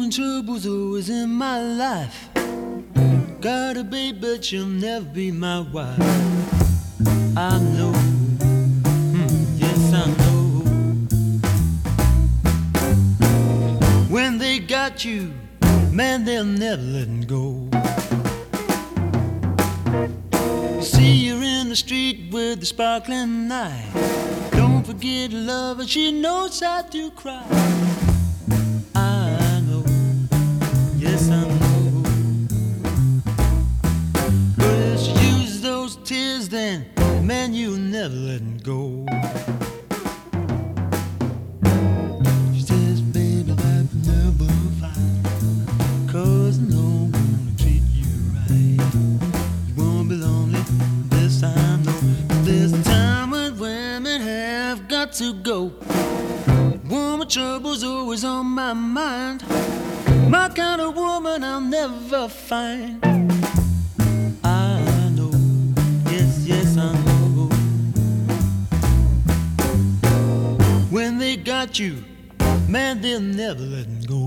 Woman trouble's always in my life. Got a baby, but she'll never be my wife. I know, yes I know. When they got you, man, they'll never let go. You see her in the street with the sparkling eye. Don't forget to love her, she knows how to cry. I know, yes I know. But if she uses those tears, then man, you'll never let them go. She says, baby, life will never find, 'cause no one will treat you right. You won't be lonely, this I know. There's a time when women have got to go. Woman trouble's always on my mind. My kind of woman I'll never find. I know, yes I know. When they got you, man, they'll never let them go.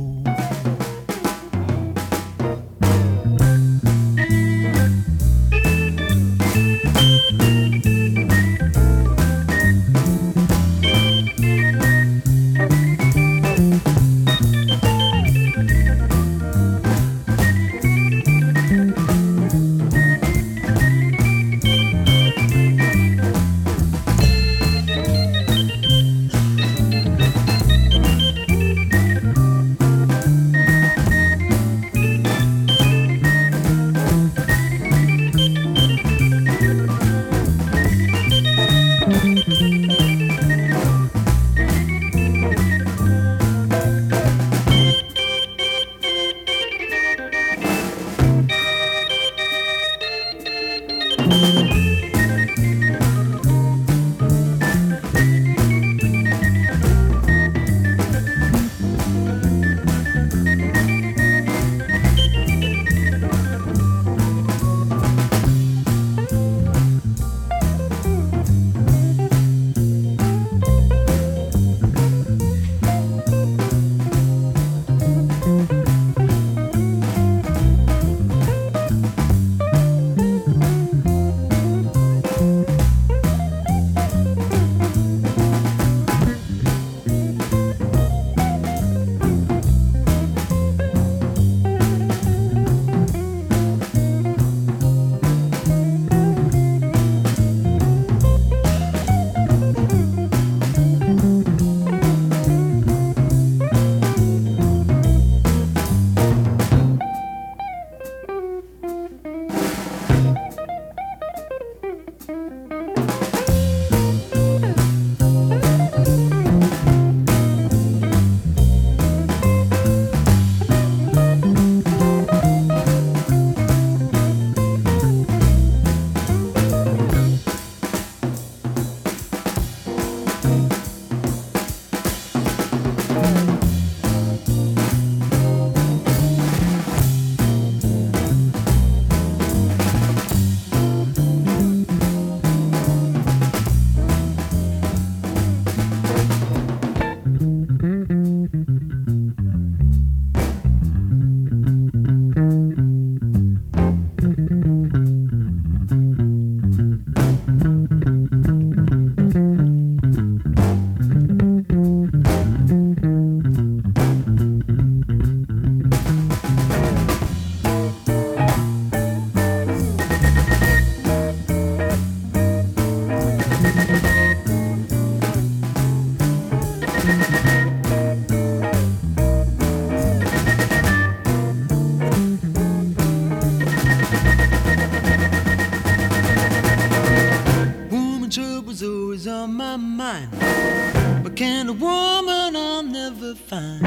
Trouble's always on my mind. What kind of woman I'll never find.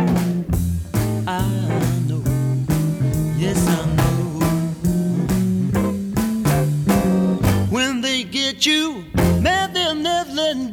I know, yes I know. When they get you, man, they'll never let